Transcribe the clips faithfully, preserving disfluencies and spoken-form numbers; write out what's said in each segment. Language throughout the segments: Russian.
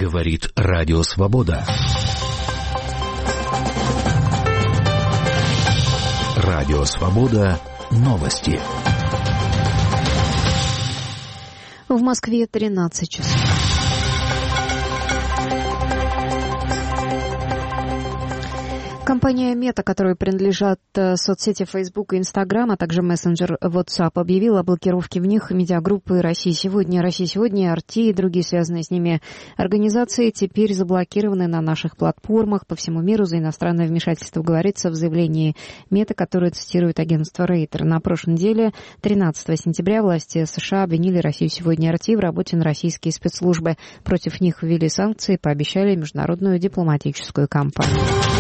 Говорит Радио Свобода. Радио Свобода. Новости. В Москве тринадцать часов. Компания Meta, которой принадлежат соцсети Facebook и Instagram, а также мессенджер WhatsApp, объявила о блокировке в них медиагруппы «Россия сегодня». «Россия сегодня», эр ти и другие связанные с ними организации теперь заблокированы на наших платформах по всему миру за иностранное вмешательство, говорится в заявлении Meta, которое цитирует агентство Рейтер. На прошлой неделе, тринадцатого сентября, власти США обвинили «Россию сегодня» эр ти в работе на российские спецслужбы. Против них ввели санкции и пообещали международную дипломатическую кампанию.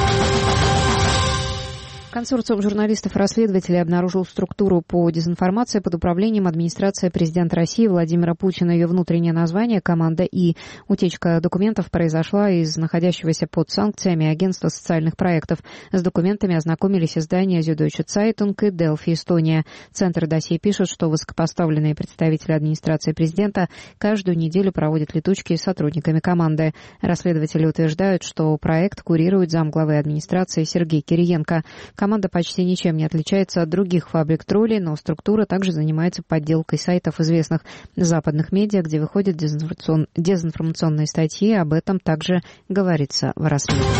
Консорциум журналистов и расследователей обнаружил структуру по дезинформации под управлением администрации президента России Владимира Путина. Ее внутреннее название «Команда И». Утечка документов произошла из находящегося под санкциями агентства социальных проектов. С документами ознакомились издания Süddeutsche Zeitung и Delphi Эстония. Центр досье пишет, что высокопоставленные представители администрации президента каждую неделю проводят летучки с сотрудниками команды. Расследователи утверждают, что проект курирует замглавы администрации Сергей Кириенко. Команда почти ничем не отличается от других фабрик троллей, но структура также занимается подделкой сайтов известных западных медиа, где выходят дезинформацион... дезинформационные статьи. Об этом также говорится в расследовании.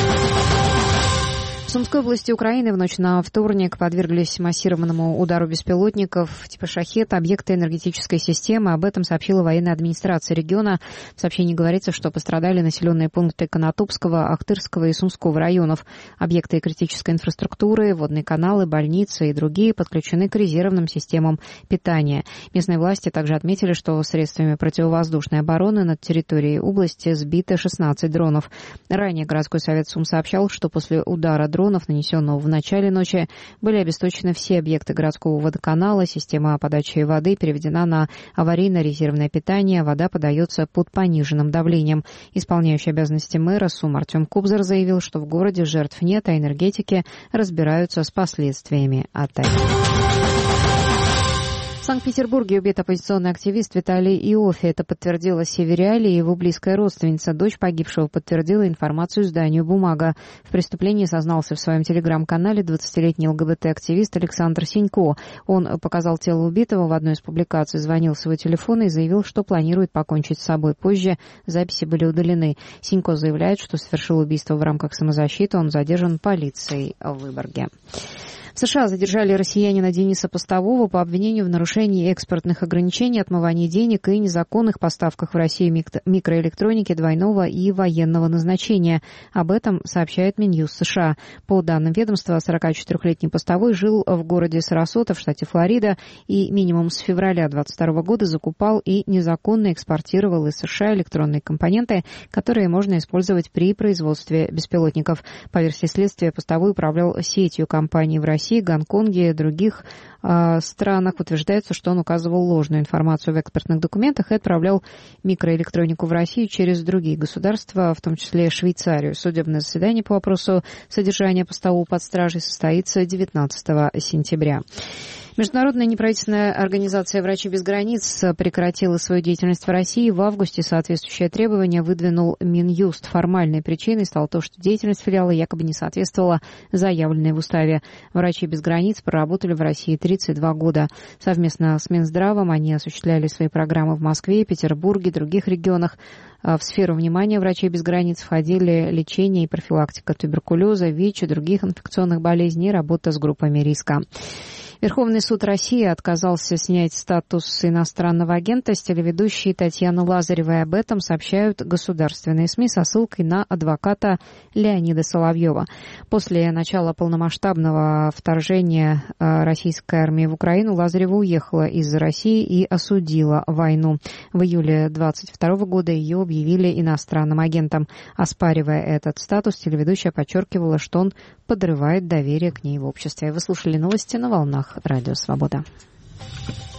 В Сумской области Украины в ночь на вторник подверглись массированному удару беспилотников типа «Шахед» объекты энергетической системы. Об этом сообщила военная администрация региона. В сообщении говорится, что пострадали населенные пункты Конотопского, Ахтырского и Сумского районов. Объекты критической инфраструктуры, водные каналы, больницы и другие подключены к резервным системам питания. Местные власти также отметили, что средствами противовоздушной обороны над территорией области сбито шестнадцать дронов. Ранее городской совет Сум сообщал, что после удара дронов, нанесенного в начале ночи, были обесточены все объекты городского водоканала, система подачи воды переведена на аварийно-резервное питание, вода подается под пониженным давлением. Исполняющий обязанности мэра Сум Артем Кубзар заявил, что в городе жертв нет, а энергетики разбираются с последствиями атаки. В Санкт-Петербурге убит оппозиционный активист Виталий Иоффе. Это подтвердила Севериале, и его близкая родственница. Дочь погибшего подтвердила информацию изданию «Бумага». В преступлении сознался в своем телеграм-канале двадцатилетний ЛГБТ-активист Александр Синько. Он показал тело убитого в одной из публикаций, звонил с его телефона и заявил, что планирует покончить с собой. Позже записи были удалены. Синько заявляет, что совершил убийство в рамках самозащиты. Он задержан полицией в Выборге. В США задержали россиянина Дениса Постового по обвинению в нарушении экспортных ограничений, отмывании денег и незаконных поставках в Россию микроэлектроники двойного и военного назначения. Об этом сообщает Минюст США. По данным ведомства, сорокачетырехлетний Постовой жил в городе Сарасота в штате Флорида и минимум с февраля двадцать второго года закупал и незаконно экспортировал из США электронные компоненты, которые можно использовать при производстве беспилотников. По версии следствия, Постовой управлял сетью компаний в России, Гонконге и других э, странах. Утверждается, что он указывал ложную информацию в экспортных документах и отправлял микроэлектронику в Россию через другие государства, в том числе Швейцарию. Судебное заседание по вопросу содержания Постового под стражей состоится девятнадцатого сентября. Международная неправительственная организация «Врачи без границ» прекратила свою деятельность в России. В августе соответствующее требование выдвинул Минюст. Формальной причиной стало то, что деятельность филиала якобы не соответствовала заявленной в уставе. «Врачи без границ» проработали в России тридцать два года. Совместно с Минздравом они осуществляли свои программы в Москве, Петербурге и других регионах. В сферу внимания «Врачей без границ» входили лечение и профилактика туберкулеза, ВИЧ и других инфекционных болезней и работа с группами риска. Верховный суд России отказался снять статус иностранного агента с телеведущей Татьяны Лазаревой. Об этом сообщают государственные СМИ со ссылкой на адвоката Леонида Соловьева. После начала полномасштабного вторжения российской армии в Украину Лазарева уехала из России и осудила войну. В июле двадцать второго года ее объявили иностранным агентом. Оспаривая этот статус, телеведущая подчеркивала, что он подрывает доверие к ней в обществе. Вы слушали новости на волнах Радио Свобода.